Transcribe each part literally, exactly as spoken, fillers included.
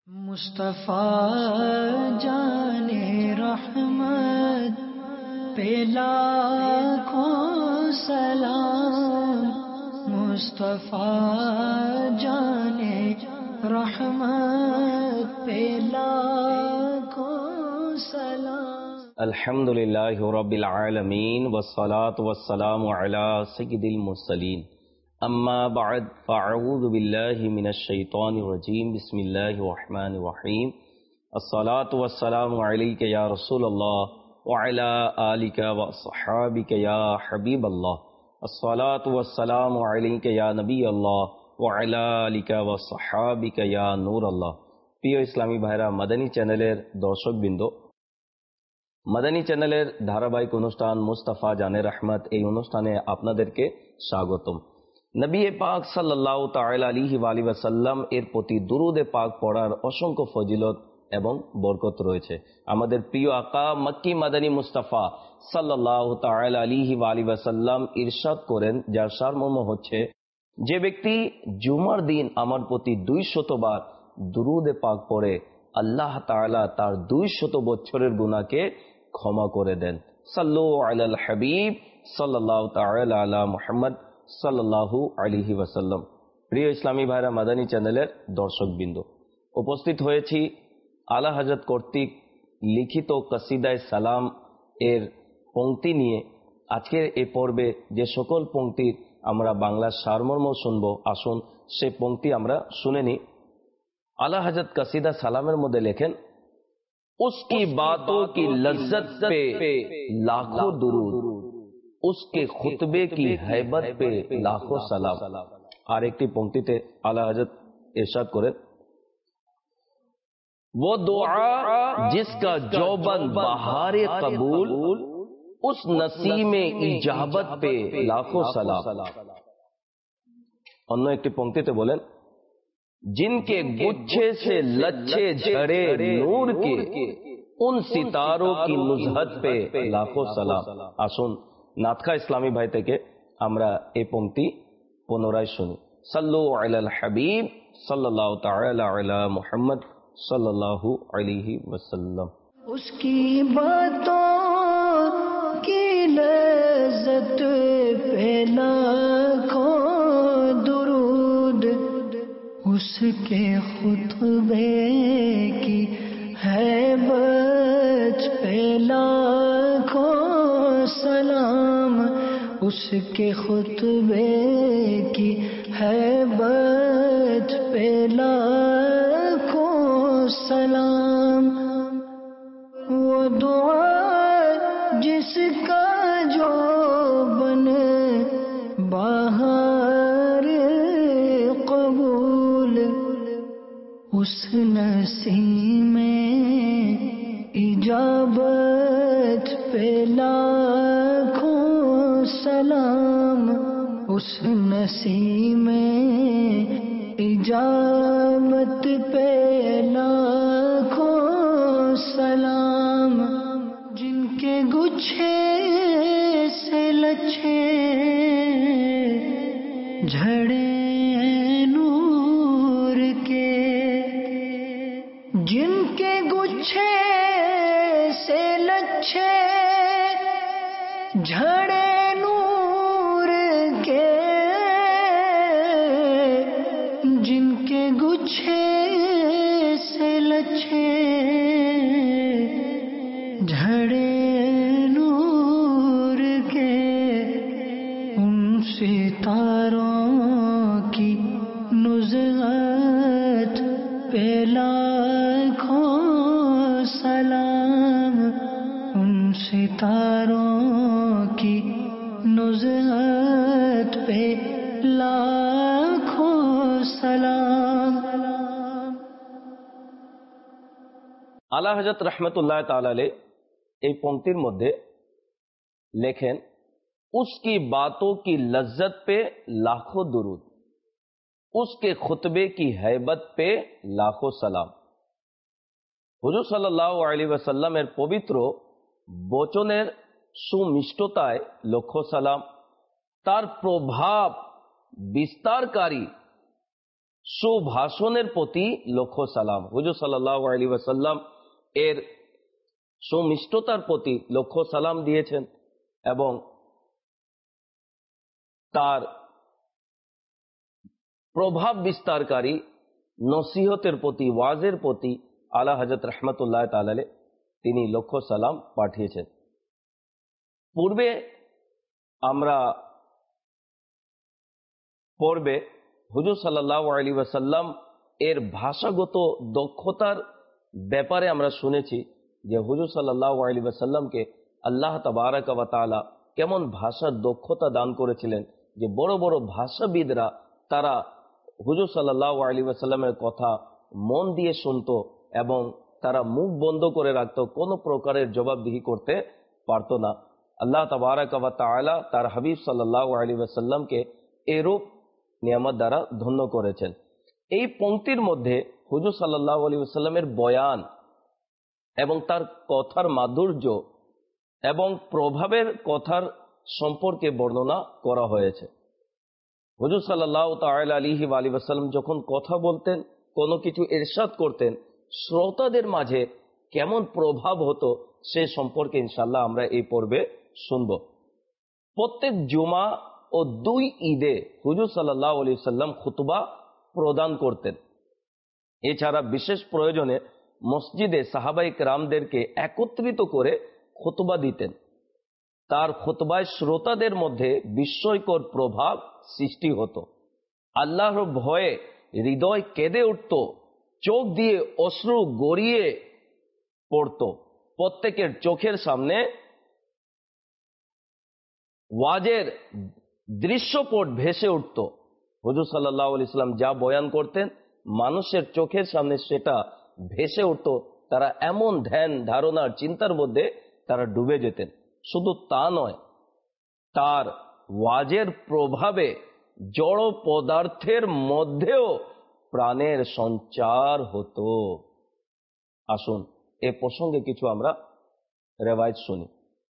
مصطفیٰ جان رحمت پہ لاکھوں سلام، مصطفیٰ جان رحمت پہ لاکھوں سلام۔ الحمدللہ رب العالمین والصلاة والسلام علی سید المرسلین، اما بعد فاعوذ باللہ من الشیطان الرجیم، بسم اللہ الرحمن الرحیم۔ الصلاة والسلام علیک یا رسول اللہ وعلی آلک واصحابک یا حبیب اللہ، الصلاة والسلام علیک یا نبی اللہ وعلی آلک واصحابک یا নূর আল্লাহ। প্রিয় ইসলামী ভাইরা, মাদানী চ্যানেলের দর্শকবৃন্দ, মাদানী চ্যানেলের ধারাবাহিক অনুষ্ঠান মুস্তাফা জানে রহমত, এই অনুষ্ঠানে আপনাদেরকে স্বাগতম। নবী পাক সাল্লাল্লাহু তাআলা আলাইহি ওয়া আলিহি ওয়াসাল্লাম এর প্রতি দুরূদে পাক পড়ার অসংখ্য ফজিলত এবং বরকত রয়েছে। আমাদের প্রিয় আকা মক্কি মাদানী মুস্তাফা সাল্লাল্লাহু তাআলা আলাইহি ওয়া আলিহি ওয়াসাল্লাম ইরশাদ করেন, যার সারমর্ম হচ্ছে, যে ব্যক্তি জুমার দিন আমার প্রতি দুই শতবার দুরূদে পাক পড়ে, আল্লাহ তাআলা তার দুই শত বছরের গুনাহকে ক্ষমা করে দেন। সাল্লু আলাল হাবিব সাল্লাল্লাহু তাআলা আলা মুহাম্মদ সাল্লাল্লাহু আলাইহি ওয়াসাল্লাম। প্রিয় ইসলামী ভাইরা, মাদানী চ্যানেলের দর্শকবৃন্দ, উপস্থিত হয়েছি আলা হযরত কর্তৃক লিখিত কসিদায়ে সালাম এর পংক্তি নিয়ে। আজকের এই পর্বে যে সকল পংক্তির আমরা বাংলা সারমর্ম শুনব, আসুন সে পংক্তি আমরা শুনে নিই। আলা হযরত কসিদা সালামের মধ্যে লেখেন, उसकी बातों की लज्जत पे लाखों दुरूद, उसके खुतबे की हैबत पे लाखों सलाम। আর একটি পংক্তিতে আলা হযরত ইরশাদ করেন, वो दुआ जिसका जौबन बहारे कबूल, उस नसीमे इजाबत पे लाखों सलाम। অন্য একটি পংক্তিতে বলেন, जिनके गुच्छे से लच्छे झड़े नूर के, उन सितारों की नुजहत पे लाखों सलाम। আসুন নাতখা ইসলামী ভাই থেকে আমরা এই পংক্তি পুনরায় শুনি। সাল্লু আলাল হাবিব সাল্লাল্লাহু তাআলা আলা মুহাম্মদ সাল্লাল্লাহু আলাইহি ওয়াসাল্লাম। उसकी बातों की लज्जत पे लाखों दुरूद, उसके खुतबे की हैबत पे लाखों सलाम, उसके खुतबे की हैबत पे लाखों सलाम। वो दुआ जिसका जो बन बहार कबूल, उस नसीमे इजाबत पे लाखों सलाम, उस नसीमे इजाबत पे लाखों सलाम। जिनके गुच्छे से लच्छे झड़े नूर के, जिनके गुच्छे से लच्छे झड़े नूर के, जिनके गुच्छे से लच्छे झड़े नूर के, उन सितारों की नुज़हत पे लाखों सलाम, उन सितारों की नुज़हत पे लाखों सलाम। আলা হযরত রহমতুল্লাহ তাআলা আলাইহি এই পংক্তির মধ্যে লেখেন, उसकी बातों की लज्जत पे लाखों दुरूद, उसके खुतबे की हैबत पे लाखों सलाम। হুজুর সাল্লাল্লাহু আলাইহি ওয়াসাল্লামের পবিত্র বচনের সুমিষ্টতায় লক্ষ সালাম, তার প্রভাব বিস্তারকারী সুভাষণের প্রতি লক্ষ সালাম। হুজুর সাল্লাল্লাহু আলাইহি ওয়াসাল্লাম এর সুমিষ্টতার প্রতি লক্ষ সালাম দিয়েছেন এবং তার প্রভাব বিস্তারকারী নসিহতের প্রতি, ওয়াজের প্রতি আলা হযরত রাহমাতুল্লাহ তাআলা আলাইহি তিনি লক্ষ সালাম পাঠিয়েছেন। পূর্বে আমরা পর্বে হুজুর সাল্লাল্লাহু আলাইহি ওয়াসাল্লাম এর ভাষাগত দক্ষতার ব্যাপারে আমরা শুনেছি যে হুজুর সাল্লাল্লাহু আলাইহি ওয়াসাল্লামকে আল্লাহ তাবারাক ওয়া তাআলা কেমন ভাষার দক্ষতা দান করেছিলেন, যে বড় বড় ভাষাবিদরা তারা হুজুর সাল্লাল্লাহু আলাইহি ওয়াসাল্লামের কথা মন দিয়ে শুনত এবং তারা মুখ বন্ধ করে রাখত, কোনো প্রকারের জবাবদিহি করতে পারত না। আল্লাহ তাবারাক ওয়া তাআলা তার হাবিব সাল্লাল্লাহু আলাইহি ওয়াসাল্লামকে এরূপ নিয়ামত দ্বারা ধন্য করেছেন। এই পংক্তির মধ্যে হুজুর সাল্লাল্লাহু আলাইহি ওয়াসাল্লামের বয়ান এবং তার কথার মাধুর্য এবং প্রভাবের কথার সম্পর্কে বর্ণনা করা হয়েছে। হুজুর সাল্লাল্লাহু তাআলা আলাইহি ওয়াসাল্লাম যখন কথা বলতেন, কোনো কিছু ইরশাদ করতেন, শ্রোতাদের মাঝে কেমন প্রভাব হতো সে সম্পর্কে ইনশাআল্লাহ আমরা এই পর্বে শুনব। প্রত্যেক জুমা ও দুই ঈদে হুজুর সাল্লাল্লাহু আলাইহি ওয়াসাল্লাম খুতবা প্রদান করতেন। এছাড়া বিশেষ প্রয়োজনে মসজিদে সাহাবায়ে কেরামদেরকে একত্রিত করে খুতবা দিতেন। তার খুতবায় শ্রোতাদের মধ্যে বিস্ময়কর প্রভাব সৃষ্টি হতো। আল্লাহর ভয়ে হৃদয় কেঁদে উঠত, চোখ দিয়ে অশ্রু গড়িয়ে পড়ত। প্রত্যেকের চোখের সামনে ওয়াজের দৃশ্যপট ভেসে উঠত। হুজুর সাল্লাল্লাহু আলাইহি ওয়াসাল্লাম যা বয়ান করতেন মানুষের চোখের সামনে সেটা ভেসে উঠত। তারা এমন ধ্যান ধারণার চিন্তার মধ্যে তারা ডুবে যেতেন। শুধু তা নয়, তার ওয়াজের প্রভাবে জড় পদার্থের মধ্যেও প্রাণের সঞ্চার হতো। আসুন এ প্রসঙ্গে কিছু আমরা রেওয়ায়েত শুনি।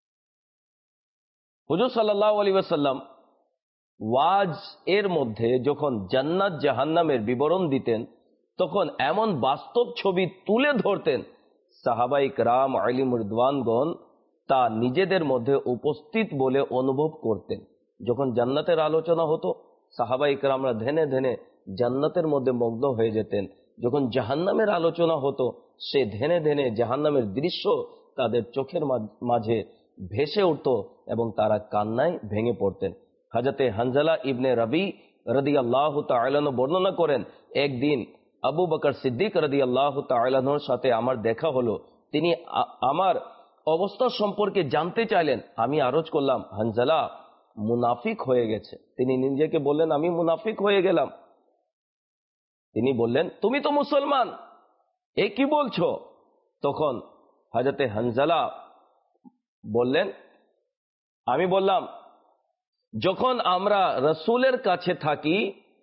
হুজুর সাল্লাল্লাহু আলাইহি ওয়াসাল্লাম ওয়াজ এর মধ্যে যখন জান্নাত জাহান্নামের বিবরণ দিতেন তখন এমন বাস্তব ছবি তুলে ধরতেন, সাহাবায়ে কেরাম আলিম রিদওয়ানগণ তা নিজেদের মধ্যে উপস্থিত বলে অনুভব করতেন। যখন জান্নাতের আলোচনা হতো সাহাবায়ে কেরামরা ধ্যানে ধ্যানে জান্নাতের মধ্যে মগ্ন হয়ে যেতেন। যখন জাহান্নামের আলোচনা হতো সে ধ্যানে ধ্যানে জাহান্নামের দৃশ্য তাদের চোখের মাঝে ভেসে উঠত এবং তারা কান্নায় ভেঙে পড়তেন। হযরতে হানজালা ইবনে রবি রাদিয়াল্লাহু তাআলা আনহু বর্ণনা করেন, একদিন আবু বকর সিদ্দিক রাদিয়াল্লাহু তাআলা আনহুর সাথে আমার দেখা হলো। তিনি আমার অবস্থা সম্পর্কে জানতে চাইলেন। আমি আরজ করলাম, হানজালা মুনাফিক হয়ে গেছে। তিনি নিজেকে বললেন, আমি মুনাফিক হয়ে গেলাম। তিনি বললেন, তুমি তো মুসলমান, এ কি বলছো? তখন হযরতে হানজালা বললেন, আমি বললাম, যখন আমরা রাসূলের কাছে থাকি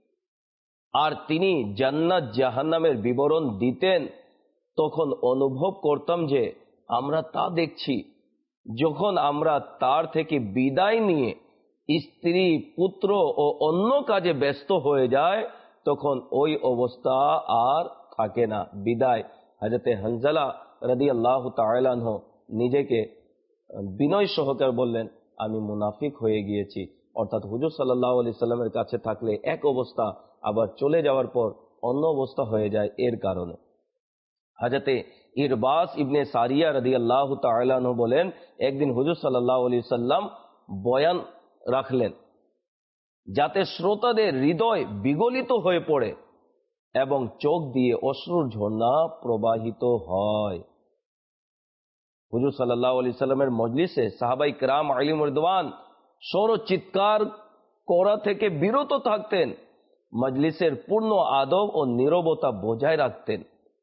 আর তিনি জান্নাত জাহান্নামের বিবরণ দিতেন তখন অনুভব করতাম যে আমরা তা দেখছি। যখন আমরা তার থেকে বিদায় নিয়ে স্ত্রী পুত্র ও অন্য কাজে ব্যস্ত হয়ে যায় তখন ওই অবস্থা আর থাকে না। বিদায়। হযরতে হানজালা রাদিয়াল্লাহু তাআলা আনহু নিজেকে বিনয় সহকারে বললেন, আমি মুনাফিক হয়ে গিয়েছি। অর্থাৎ হুজুর সাল্লাল্লাহু আলাইহি সাল্লামের কাছে থাকলে এক অবস্থা, আবার চলে যাওয়ার পর অন্য অবস্থা হয়ে যায় এর কারণে। হযরতে ইরবাস ইবনে সারিয়া রাদিয়াল্লাহু তাআলা আনহু বলেন, একদিন হুজুর সাল্লাল্লাহু আলাইহি সাল্লাম বয়ান রাখলেন যাতে শ্রোতাদের হৃদয় বিগলিত হয়ে পড়ে এবং চোখ দিয়ে অশ্রুর ঝর্ণা প্রবাহিত হয়। হুজুর সাল্লাল্লাহু আলাইহি সাল্লামের মজলিসে সাহাবায়ে কেরাম আলিম রিদওয়ান স্বর চিৎকার করা থেকে বিরত থাকতেন, মজলিসের পূর্ণ আদব ও নীরবতা বজায় রাখতেন।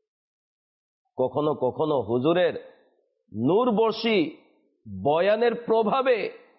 কখনো কখনো হুজুরের নূরবর্ষী বয়ানের প্রভাবে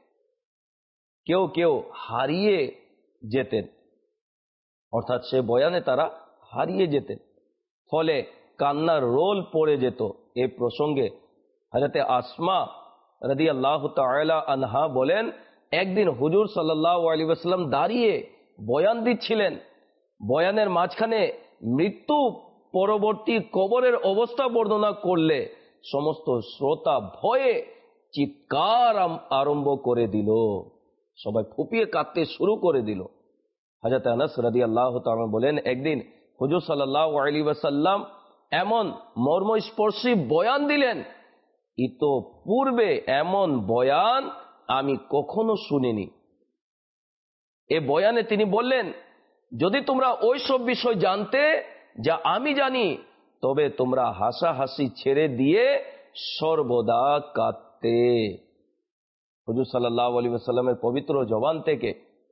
কেউ কেউ হারিয়ে যেতেন, অর্থাৎ সে বয়ানে তারা হারিয়ে যেতেন, ফলে কান্নার রোল পড়ে যেত। এই প্রসঙ্গে হযরতে আসমা রাদিয়াল্লাহু তাআলা আনহা বলেন, একদিন হুজুর সাল্লাল্লাহু আলাইহি ওয়াসাল্লাম দাঁড়িয়ে বয়ান দিচ্ছিলেন। বয়ানের মাঝখানে মৃত্যু পরবর্তী কবরের অবস্থা বর্ণনা করলে সমস্ত শ্রোতা ভয়ে চিৎকার আরম্ভ করে দিল, সবাই ফুপিয়ে কাঁদতে শুরু করে দিল। হযরত আনাস রাদিয়াল্লাহু তাআলা বলেন, একদিন হুজুর সাল্লাল্লাহু আলাইহি ওয়াসাল্লাম এমন মর্মস্পর্শী বয়ান দিলেন, ইতো পূর্বে এমন বয়ান আমি কখনো শুনিনি। এ বয়ানে তিনি বললেন, যদি তোমরা ওই সব বিষয় জানতে যা আমি জানি, তবে তোমরা হাসাহাসি ছেড়ে দিয়ে সর্বদা কাঁদতে। হুজুর সাল্লাল্লাহু আলাইহি ওয়াসাল্লামের পবিত্র জবান থেকে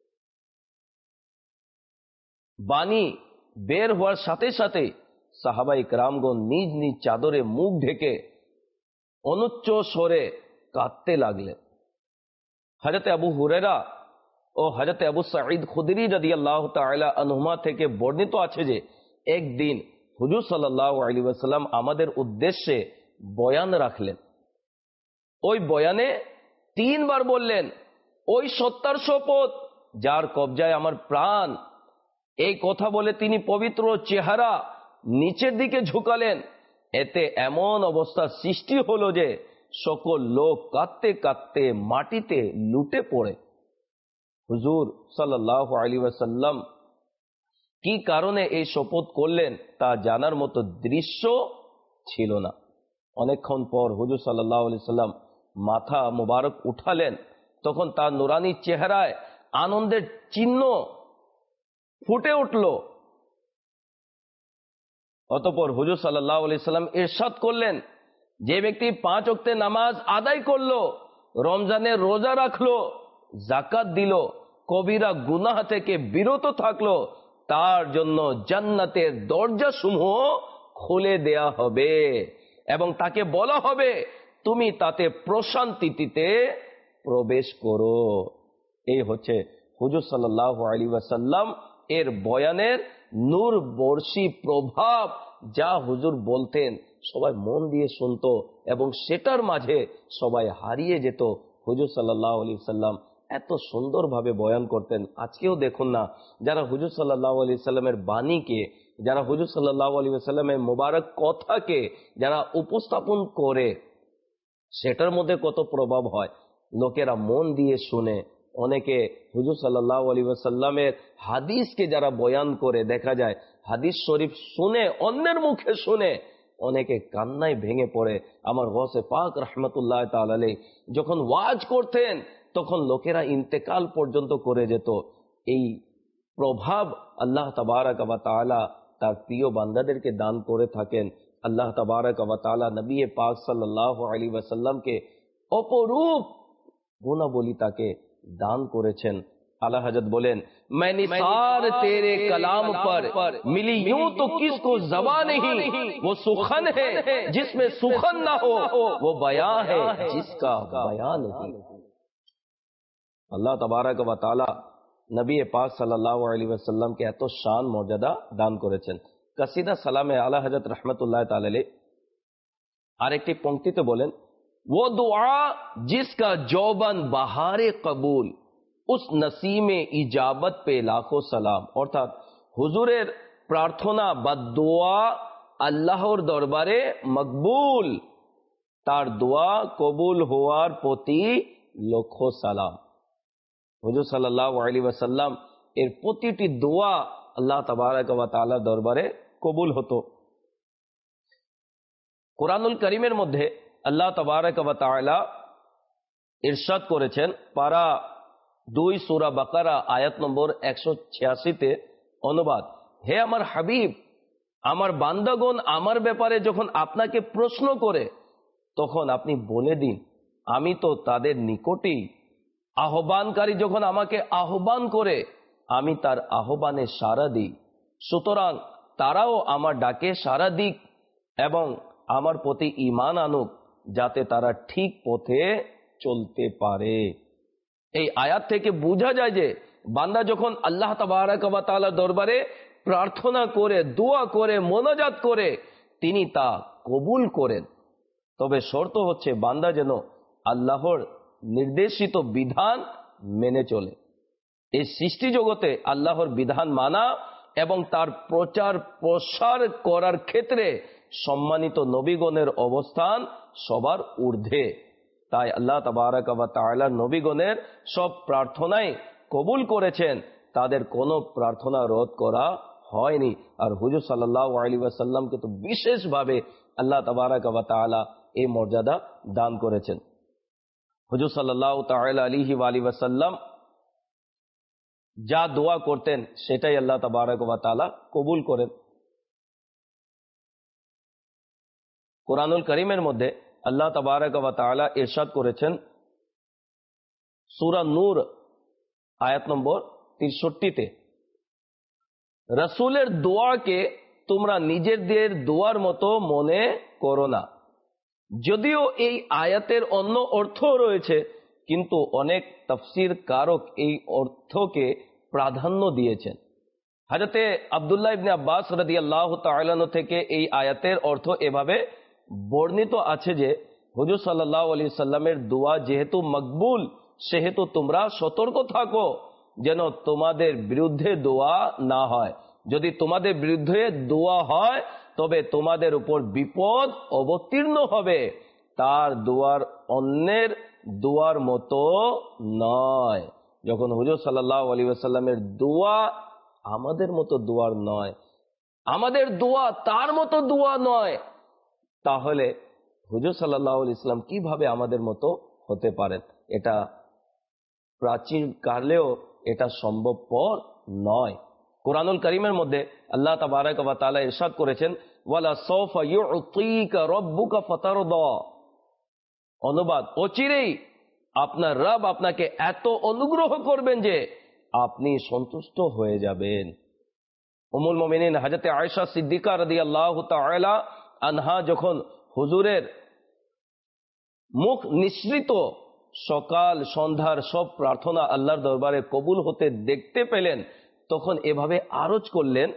বাণী বের হওয়ার সাথে সাথে সাহাবায়ে কেরামগণ নিজ নিজ চাদরে মুখ ঢেকে অনুচ্চ স্বরে কাঁদতে লাগলেন। হযরত আবু হুরায়রা ও হযরত আবু সাঈদ খুদরি রাদিয়াল্লাহু তাআলা আনহুমা থেকে বর্ণিত আছে যে একদিন হুজুর সাল্লাল্লাহু আলাইহি ওয়াসাল্লাম আমাদের উদ্দেশ্যে বয়ান রাখলেন। ওই বয়ানে তিনবার বললেন, ওই সত্তার শপথ যার কবজায় আমার প্রাণ। এই কথা বলে তিনি পবিত্র চেহারা নিচের দিকে ঝুঁকালেন। এতে এমন অবস্থা সৃষ্টি হলো যে সকল লোক কাঁদতে কাঁদতে মাটিতে লুটে পড়ে। হুজুর সাল্লাল্লাহু আলাইহি ওয়াসাল্লাম কি কারণে এই শপথ করলেন তা জানার মতো দৃশ্য ছিল না। অনেকক্ষণ পর হুজুর সাল্লাল্লাহু আলাইহি ওয়াসাল্লাম মাথা মোবারক উঠালেন, তখন তার নুরানি চেহারায় আনন্দের চিহ্ন ফুটে উঠল। অতঃপর হুজুর সাল্লাল্লাহু আলাইহি ওয়াসাল্লাম ইরশাদ করলেন, যে ব্যক্তি পাঁচ ওয়াক্তের নামাজ আদায় করলো, রমজানের রোজা রাখলো, যাকাত দিল, কবিরা গুনাহ থেকে বিরত থাকলো, তার জন্য জান্নাতের দরজা সমূহ খুলে দেয়া হবে এবং তাকে বলা হবে, তুমি তাতে প্রশান্তিতে প্রবেশ করো। এই হচ্ছে হুজুর সাল্লাল্লাহু আলাইহি ওয়াসাল্লাম এর বয়ানের নূর বর্ষী প্রভাব। যা হুজুর বলতেন সবাই মন দিয়ে শুনতো এবং সেটার মাঝে সবাই হারিয়ে যেত। হুজুর সাল্লাল্লাহু আলাইহি ওয়াসাল্লাম এত সুন্দরভাবে বয়ান করতেন। আজকেও দেখুন না, যারা হুজুর সাল্লাল্লাহু আলাইহি ওয়াসাল্লামের বাণীকে, যারা হুজুর সাল্লাল্লাহু আলাইহি ওয়াসাল্লামের মোবারক কথাকে যারা উপস্থাপন করে, সেটার মধ্যে কত প্রভাব হয়। লোকেরা মন দিয়ে শুনে। অনেকে হুজুর সাল্লাল্লাহু আলাইহি ওয়াসাল্লামের হাদিসকে যারা বয়ান করে, দেখা যায় হাদিস শরীফ শুনে, অন্যের মুখে শুনে অনেকে কান্নায় ভেঙে পড়ে। আমার গৌসে পাক রাহমাতুল্লাহ তাআলা আলাইহি যখন ওয়াজ করতেন তখন লোকেরা ইন্তেকাল পর্যন্ত করে যেত। এই প্রভাব আল্লাহ তাবারক ওয়া তাআলা তার প্রিয় বান্দাদেরকে দান করে থাকেন। আল্লাহ তাবারক ওয়া তাআলা নবী পাক সাল্লাল্লাহু আলাইহি ওয়াসাল্লামকে অপরূপ গুণাবলী তাকে দান করেছেন। आला हजरत बोलें, मैं निसार तेरे कलाम पर मिली यूं तो किसको ज़बां नहीं, वो सुखन है जिसमें सुखन ना हो, वो बयां है जिसका बयां नहीं। अल्लाह तबारक व तआला नबी पाक सल्लल्लाहु अलैहि वसल्लम के एत शान मर्यादा दान करेছেন। कसीदा सलामे आला हजरत रहमतुल्लाह ताला अलैहि आरेकटी पंक्तिते बोलें, वो दुआ जिसका जौबन बहारे कबूल, उस नसीमे इजाबत पे लाखों सलाम। अर्थात हुजूरेर प्रार्थना बा दुआ आल्लाहर दरबारे मकबूल, तार दुआ कबूल होवार प्रति लक्षो सालाम। हुजूर सल्लल्लाहु अलैहि वसल्लम एर प्रतिटी दुआ अल्लाह तबारक व तआला दरबारे कबूल हतो। कुरानुल करीमेर मध्य अल्लाह तबारक व तआला इरशाद करेছেন, पारा দুই সূরা বাকারা আয়াত নম্বর একশো ছিয়াশি তে অনুবাদ, হে আমার হাবিব, আমার বান্দাগণ আমার ব্যাপারে যখন আপনাকে প্রশ্ন করে তখন আপনি বলে দিন, আমি তো তাদের নিকটেই। আহ্বানকারী যখন আমাকে আহ্বান করে আমি তার আহ্বানে সাড়া দিই, সুতরাং তারাও আমার ডাকে সাড়া দিক এবং আমার প্রতি ঈমান আনুক, যাতে তারা ঠিক পথে চলতে পারে। এই আয়াত থেকে বোঝা যায় যে বান্দা যখন আল্লাহ তাবারক ওয়া তাআলা দরবারে প্রার্থনা করে, দোয়া করে, মোনাজাত করে, তিনি তা কবুল করেন। তবে শর্ত হচ্ছে বান্দা যেন আল্লাহর নির্দেশিত বিধান মেনে চলে। এই সৃষ্টি জগতে আল্লাহর বিধান মানা এবং তার প্রচার প্রসার করার ক্ষেত্রে সম্মানিত নবীগণের অবস্থান সবার ঊর্ধ্বে। তাই আল্লাহ তাবারক ওয়া তাআলা নবীগণের সব প্রার্থনাই কবুল করেছেন, তাদের কোনো প্রার্থনা রদ করা হয়নি। আর হুজুর সাল্লাল্লাহু আলাইহি ওয়াসাল্লামকে তো বিশেষভাবে আল্লাহ তাবারক ওয়া তাআলা এই মর্যাদা দান করেছেন। হুজুর সাল্লাল্লাহু তাআলা আলাইহি ওয়া আলিহি ওয়াসাল্লাম যা দোয়া করতেন সেটাই আল্লাহ তাবারক ওয়া তাআলা কবুল করেন। কোরআনুল কারীমের মধ্যে আল্লাহ তাবারক ওয়া তাআলা ইরশাদ করেছেন সূরা নূর আয়াত নম্বর তেষট্টি-তে, রাসূলের দোয়াকে তোমরা নিজেদের দোয়ার মতো মনে করো না। যদিও এই আয়াতের অন্য অর্থ রয়েছে, কিন্তু অনেক তাফসীর কারক এই অর্থকে প্রাধান্য দিয়েছেন। হযরতে আব্দুল্লাহ ইবনে আব্বাস রাদিয়াল্লাহু তাআলা আনহু থেকে এই আয়াতের অর্থ এভাবে বর্ণিত আছে যে, হুজুর সাল্লাল্লাহু আলাইহি সাল্লামের দোয়া যেহেতু মকবুল, সেহেতু তোমরা সতর্ক থাকো যেন তোমাদের বিরুদ্ধে দোয়া না হয়। যদি তোমাদের বিরুদ্ধে দোয়া হয় তবে তোমাদের উপর বিপদ অবতীর্ণ হবে। তার দোয়ার অন্যের দোয়ার মতো নয়। যখন হুজুর সাল্লাল্লাহু আলাইহি ওয়াসাল্লামের দোয়া আমাদের মতো দোয়ার নয়, আমাদের দোয়া তার মতো দোয়া নয়, তাহলে হুজুর সাল্লাল্লাহু আলাইহি ওয়াসাল্লাম কিভাবে আমাদের মতো হতে পারেন? এটা প্রাচীন কালেও এটা সম্ভবপর নয়। কোরআনুল কারীমের মধ্যে আল্লাহ তাবারক ওয়া তাআলা ইরশাদ করেছেন, ওয়ালা সাওফা ইউতিকা রাব্বুকা ফাতারদা। অনুবাদ, অচিরেই আপনার রব আপনাকে এত অনুগ্রহ করবেন যে আপনি সন্তুষ্ট হয়ে যাবেন। উম্মুল মুমিনিন হযরতে আয়েশা সিদ্দিকা রাদিয়াল্লাহু তাআলা আনহা যখন হুজুরের মুখ নিঃসৃত সকাল সন্ধ্যার সব প্রার্থনা আল্লাহর দরবারে কবুল হতে দেখতে পেলেন, তখন এভাবে আরজ করলেন,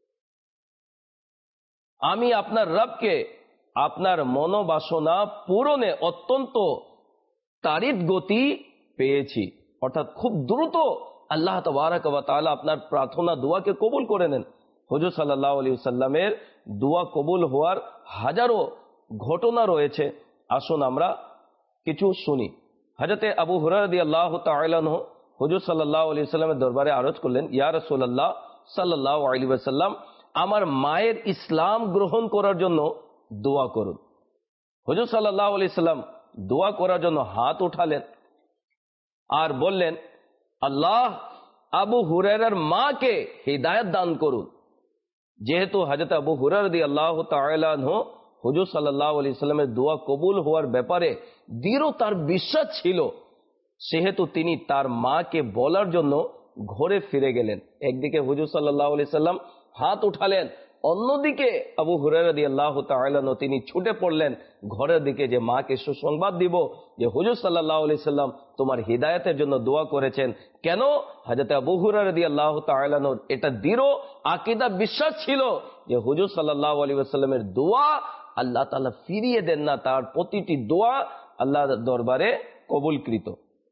আমি আপনার রবকে আপনার মনোবাসনা পূরণে অত্যন্ত তাড়িত গতি পেয়েছি। অর্থাৎ খুব দ্রুত আল্লাহ তাবারক ওয়া তাআলা আপনার প্রার্থনা দোয়াকে কবুল করে নেন। হুজুর সাল্লাল্লাহু আলাইহি ওয়াসাল্লামের দোয়া কবুল হওয়ার হাজারো ঘটনা রয়েছে। আসুন আমরা কিছু শুনি। হযরতে আবু হুরায়রা রাদিয়াল্লাহু তাআলা আনহু হুজুর সাল্লাল্লাহু আলাইহি ওয়াসাল্লামের দরবারে আরজ করলেন, ইয়া রাসূলুল্লাহ সাল্লাল্লাহু আলাইহি ওয়াসাল্লাম, আমার মায়ের ইসলাম গ্রহণ করার জন্য দোয়া করুন। হুজুর সাল্লাল্লাহু আলাইহি ওয়াসাল্লাম দোয়া করার জন্য হাত উঠালেন আর বললেন, আল্লাহ আবু হুরায়রার মাকে হিদায়াত দান করুন। যেহেতু হযরত আবু হুরায়রা রাদিয়াল্লাহু তাআলা আনহু হুজুর সাল্লাল্লাহু আলাইহি ওয়াসাল্লামের দোয়া কবুল হওয়ার ব্যাপারে দৃঢ় তার বিশ্বাস ছিল, সেহেতু তিনি তার মাকে বলার জন্য ঘরে ফিরে গেলেন। একদিকে হুজুর সাল্লাল্লাহু আলাইহি ওয়াসাল্লাম হাত উঠালেন, অন্যদিকে আবু হুরায়রা রাদিয়াল্লাহু তাআলা আনহু তিনি ছুটে পড়লেন ঘরের দিকে যে মাকে সুসংবাদ দিব যে হুজুর সাল্লাল্লাহু আলাইহি ওয়াসাল্লাম তোমার হিদায়াতের জন্য দোয়া করেছেন। কেন? হযরত আবু হুরায়রা রাদিয়াল্লাহু তাআলা আনহু এটা দৃঢ় আকীদা বিশ্বাস ছিল যে হুজুর সাল্লাল্লাহু আলাইহি ওয়াসাল্লামের দোয়া আল্লাহ তাআলা ফিরিয়ে দেন না, তার প্রতিটি দোয়া আল্লাহর দরবারে কবুলকৃত।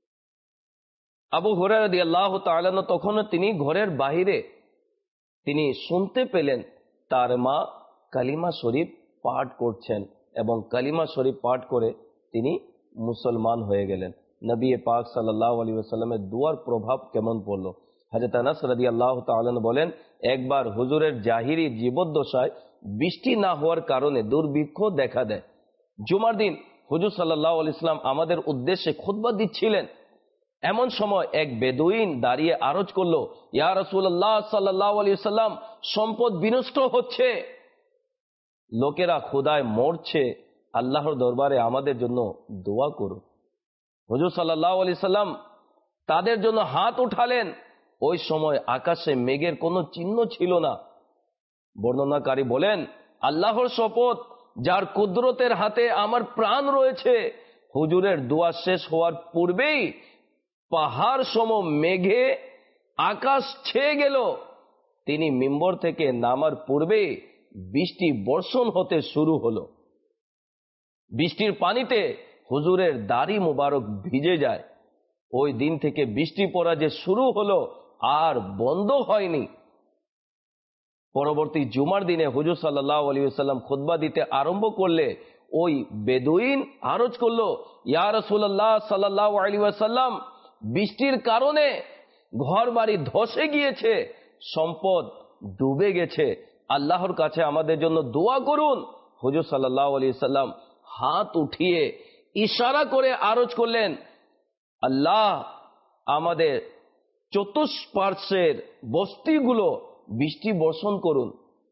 আবু হুরায়রা রাদিয়াল্লাহু তাআলা আনহু তখন তিনি ঘরের বাহিরে তিনি শুনতে পেলেন তার মা কালিমা শরীফ পাঠ করছেন এবং কালিমা শরীফ পাঠ করে তিনি মুসলমান হয়ে গেলেন। নবী পাক সাল্লাল্লাহু আলাইহি ওয়াসাল্লামের দুয়ার প্রভাব কেমন পড়ল? হযরত আনাস রাদিয়াল্লাহু তাআলা বলেন, একবার হুজুরের জাহিরি জীবদ্দশায় বৃষ্টি না হওয়ার কারণে দুর্ভিক্ষ দেখা দেয়। জুমার দিন হুজুর সাল্লাল্লাহু আলাইহি ওয়াসাল্লাম আমাদের উদ্দেশ্যে খুতবা দিচ্ছিলেন। এমন সময় এক বেদুইন দাঁড়িয়ে আরজ করলো, ইয়া রাসূলুল্লাহ সাল্লাল্লাহু আলাইহি ওয়াসাল্লাম, সম্পদ বিনষ্ট হচ্ছে, লোকেরা ক্ষুধায় মরছে, আল্লাহর দরবারে আমাদের জন্য দোয়া করুন। হুজুর সাল্লাল্লাহু আলাইহি ওয়াসাল্লাম তাদের জন্য হাত উঠালেন। ওই সময় আকাশে মেঘের কোনো চিহ্ন ছিল না। বর্ণনাকারী বলেন, আল্লাহর শপথ, যার কুদরতের হাতে আমার প্রাণ রয়েছে, হুজুরের দোয়া শেষ হওয়ার পূর্বেই পাহাড় সম মেঘে আকাশ ছেয়ে গেল। তিনি মিম্বর থেকে নামার পূর্বে বৃষ্টি বর্ষণ হতে শুরু হলো। বৃষ্টির পানিতে হুজুরের দাড়ি মুবারক ভিজে যায়। ওই দিন থেকে বৃষ্টি পড়া যে শুরু হলো আর বন্ধ হয়নি। পরবর্তী জুমার দিনে হুজুর সাল্লাল্লাহু আলাইহি ওয়াসাল্লাম খুতবা দিতে আরম্ভ করলে ওই বেদুইন আরজ করলো, ইয়া রাসূলুল্লাহ সাল্লাল্লাহু আলাইহি ওয়াসাল্লাম, বৃষ্টির কারণে ঘর বাড়ি ধসে গিয়েছে, সম্পদ ডুবে গেছে, আল্লাহর কাছে আমাদের জন্য দোয়া করুন। হুজুর সাল্লাল্লাহু আলাইহি ওয়াসাল্লাম হাত উঠিয়ে ইশারা করে আরজ করলেন, আল্লাহ আমাদের চতুষ্পার্শ্বের বস্তিগুলো বৃষ্টি বর্ষণ করুন,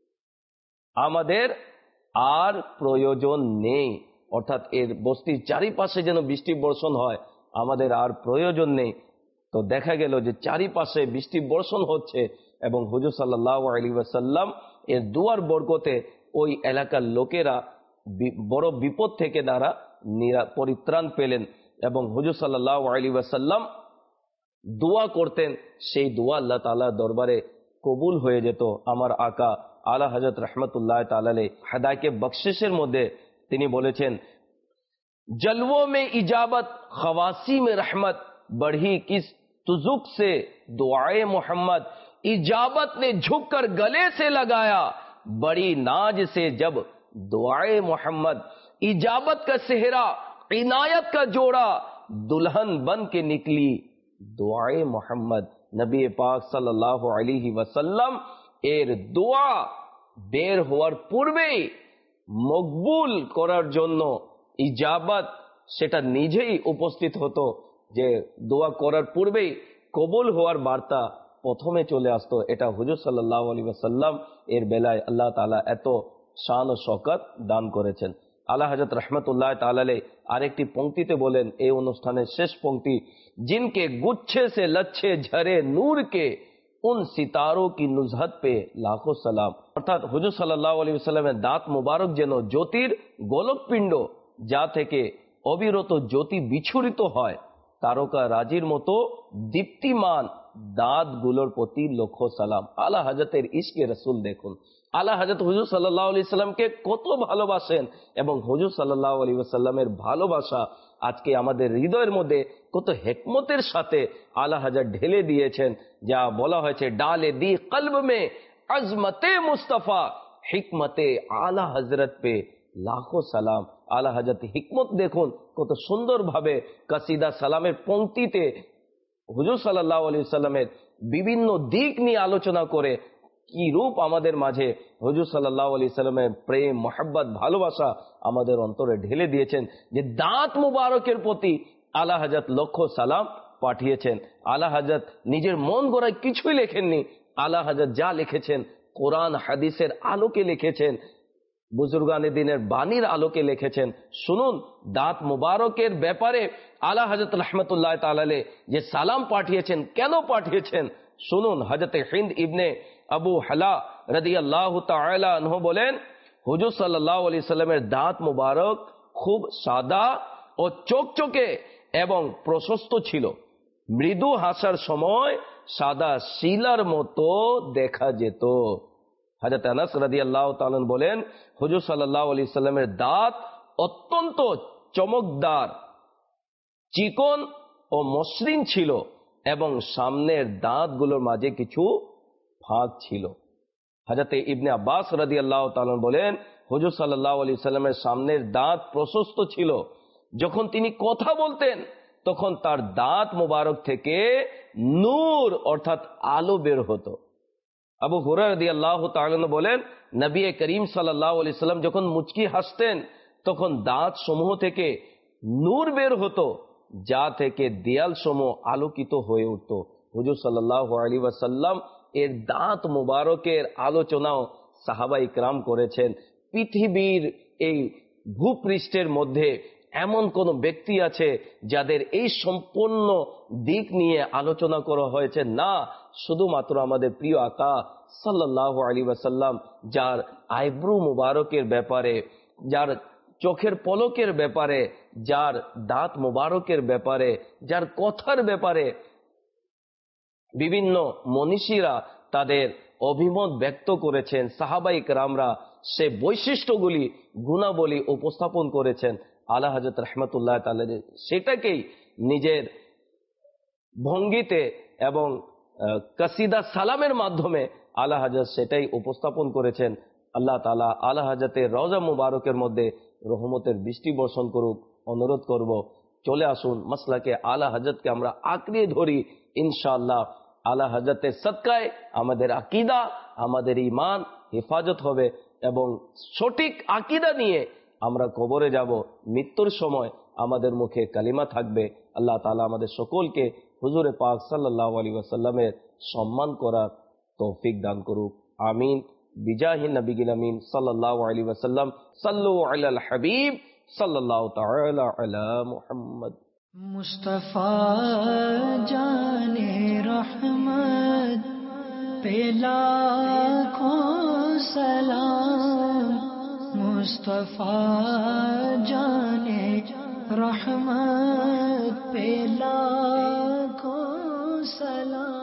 আমাদের আর প্রয়োজন নেই। অর্থাৎ এর বস্তির চারিপাশে যেন বৃষ্টি বর্ষণ হয়, আমাদের আর প্রয়োজন নেই। তো দেখা গেল যে চারিপাশে বৃষ্টি বর্ষণ হচ্ছে এবং হুজুর সাল্লাল্লাহু আলাইহি ওয়াসাল্লাম এর দুয়ার বরকতে ওই এলাকার লোকেরা বড় বিপদ থেকে তারা পরিত্রাণ পেলেন এবং হুজুর সাল্লাল্লাহু আলাইহি ওয়াসাল্লাম দোয়া করতেন, সেই দোয়া আল্লাহ তাআলার দরবারে কবুল হয়ে যেত। আমার আকা আলা হযরত রহমতুল্লাহ তাআলা আলাইহি হেদায়েত বখশিশের মধ্যে তিনি বলেছেন, জলवों में इजाबत खवासी में रहमत बढ़ी किस तुजुक से दुआए मोहम्मद, इजाबत ने झुककर गले से लगाया बड़ी नाज से जब दुआए मोहम्मद, इजाबत का सेहरा इनायत का जोड़ा दुल्हन बन के निकली दुआए मोहम्मद। नबी पाक সাল্লাল্লাহু আলাইহি ওয়াসাল্লাম এর দোয়া বের হওয়ার পূর্বেই মকবুল করার জন্য ইজাবাত সেটা নিজেই উপস্থিত হতো, যে দোয়া করার পূর্বেই কবুল হওয়ার বার্তা প্রথমে চলে আসতো। এটা হুজুর সাল্লাল্লাহু আলাইহি ওয়াসাল্লাম এর বেলায় আল্লাহ তাআলা এত শান ও শওকত দান করেছেন। আলা হযরত রহমতুল্লাহ তাআলা আলাইহি আরেকটি পংক্তিতে বলেন, এই অনুষ্ঠানের শেষ পংক্তি, जिनके गुच्छे से लच्छे झरे नूर के उन सितारों की नुजहत पे लाखों सलाम। অর্থাৎ হুজুর সাল্লাল্লাহু আলাইহি ওয়াসাল্লামের দাঁত মুবারক যেন জ্যোতির গোলকপিণ্ড, যা থেকে অবিরত জ্যোতি বিচ্ছুরিত হয়, তারকা রাজির মতো দীপ্তিমান দাঁতগুলোর প্রতি লক্ষ সালাম। আলা হযরতের ইশকে রাসূল দেখুন, আলা হযরত হুজুর সাল্লাল্লাহু আলাইহি ওয়াসাল্লামকে কত ভালোবাসেন এবং হুজুর সাল্লাল্লাহু আলাইহি ওয়াসাল্লামের ভালোবাসা আজকে আমাদের হৃদয়ের মধ্যে কত হিকমতের সাথে আলা হযরত ঢেলে দিয়েছেন। যা বলা হয়েছে, ডালে দি কলব মে আজমতে মুস্তাফা হিকমতে আলা হযরত পে লাখো সালাম। আলা হযরত হিকমত দেখুন কত সুন্দরভাবে কাসিদা সালামের পংক্তিতে হুজুর সাল্লাল্লাহু আলাইহি ওয়াসাল্লামের বিভিন্ন দিক নিয়ে আলোচনা করে কি রূপ আমাদের মাঝে হুজুর সাল্লাল্লাহু আলাইহি ওয়াসাল্লামের প্রেম, মহব্বত, ভালোবাসা আমাদের অন্তরে ঢেলে দিয়েছেন, যে দাঁত মুবারকের প্রতি আলা হযরত লক্ষ সালাম পাঠিয়েছেন। আলা হযরত নিজের মন গড়ায় কিছুই লেখেননি, আলা হযরত যা লিখেছেন কোরআন হাদিসের আলোকে লিখেছেন, বুজুর্গানে দিনের বাণীর আলোকে লিখেছেন। শুনুন দাঁত মুবারকের ব্যাপারে আলা হযরত রহমতুল্লাহ তাআলা আলাইহি যে সালাম পাঠিয়েছেন, কেন পাঠিয়েছেন শুনুন। হযরত হিন্দ ইবনে আবু হালা রাদিয়াল্লাহু তাআলা আনহু বলেন, হুজুর সাল্লাল্লাহু আলাইহি সাল্লামের দাঁত মুবারক খুব সাদা ও চকচকে এবং প্রশস্ত ছিল, মৃদু হাসার সময় সাদা শিলার মতো দেখা যেত। হযরত আনাস রাদিয়াল্লাহু তাআলা বলেন, হুজুর সাল্লাল্লাহু আলাইহি সাল্লামের দাঁত অত্যন্ত চমকদার, চিকন ও মসৃণ ছিল এবং সামনের দাঁতগুলোর মাঝে কিছু ফাঁক ছিল। হযরত ইবনে আব্বাস রাদিয়াল্লাহু তাআলা বলেন, হুজুর সাল্লাল্লাহু আলাইহি সাল্লামের সামনের দাঁত প্রশস্ত ছিল, যখন তিনি কথা বলতেন তখন তার দাঁত মোবারক থেকে নূর অর্থাৎ আলো বের হতো। আবু হুরায়রা রাদিয়াল্লাহু তাআলা বলেন, নবী করিম সাল্লাল্লাহু আলাইহি সাল্লাম যখন মুচকি হাসতেন তখন দাঁত সমূহ থেকে নূর বের হতো, যা থেকে দেয়াল সমূহ আলোকিত হয়ে উঠত। হুজুর সাল্লাল্লাহু আলাইহি ওয়াসাল্লাম এর দাঁত মুবারকের আলোচনাও সাহাবায়ে কেরাম করেছেন। পৃথিবীর এই ভূপৃষ্ঠের মধ্যে এমন কোন ব্যক্তি আছে যাদের এই সম্পূর্ণ দিক নিয়ে আলোচনা করা হয়েছে? না, শুধুমাত্র আমাদের প্রিয় আকা সাল্লাল্লাহু আলাইহি ওয়াসাল্লাম, যার আইব্রু মুবারকের ব্যাপারে, যার চোখের পলকের ব্যাপারে, যার দাঁত মুবারকের ব্যাপারে, যার কথার ব্যাপারে বিভিন্ন মনীষীরা তাদের অভিমত ব্যক্ত করেছেন, সাহাবায়ে কেরামরা সে বৈশিষ্ট্যগুলি, গুণাবলী উপস্থাপন করেছেন। আলা হযরত রাহমাতুল্লাহ তাআলা সেটাকেই নিজের ভঙ্গিতে এবং কাসিদা সালামের মাধ্যমে আলা হযরত সেটাই উপস্থাপন করেছেন। আল্লাহ তাআলা আলা হযরতের রওজা মুবারকের মধ্যে রহমতের বৃষ্টি বর্ষণ করুক। অনুরোধ করব, চলে আসুন মাসলাকে আলা হযরতকে আমরা আঁকড়ে ধরি। ইনশাআল্লাহ আলা হযরতের সদকায় আমাদের আকীদা, আমাদের ঈমান হেফাজত হবে এবং সঠিক আকীদা নিয়ে আমরা কবরে যাব। মৃত্যুর সময় আমাদের মুখে কালিমা থাকবে। আল্লাহ তাআলা আমাদের সকলকে হুজুরে পাক সাল্লাল্লাহু আলাইহি ওয়াসাল্লামের সম্মান করার তৌফিক দান করুক। আমিন। বিজাহি নবিয়িল আমিন সাল্লাল্লাহু আলাইহি ওয়াসাল্লাম। সাল্লু আলাল হাবিব সাল্লাল্লাহু তাআলা আলা মুহাম্মদ। मुस्तफा जाने रहमत पे लाखों सलाम, मुस्तफा जाने रहमत पे लाखों सलाम।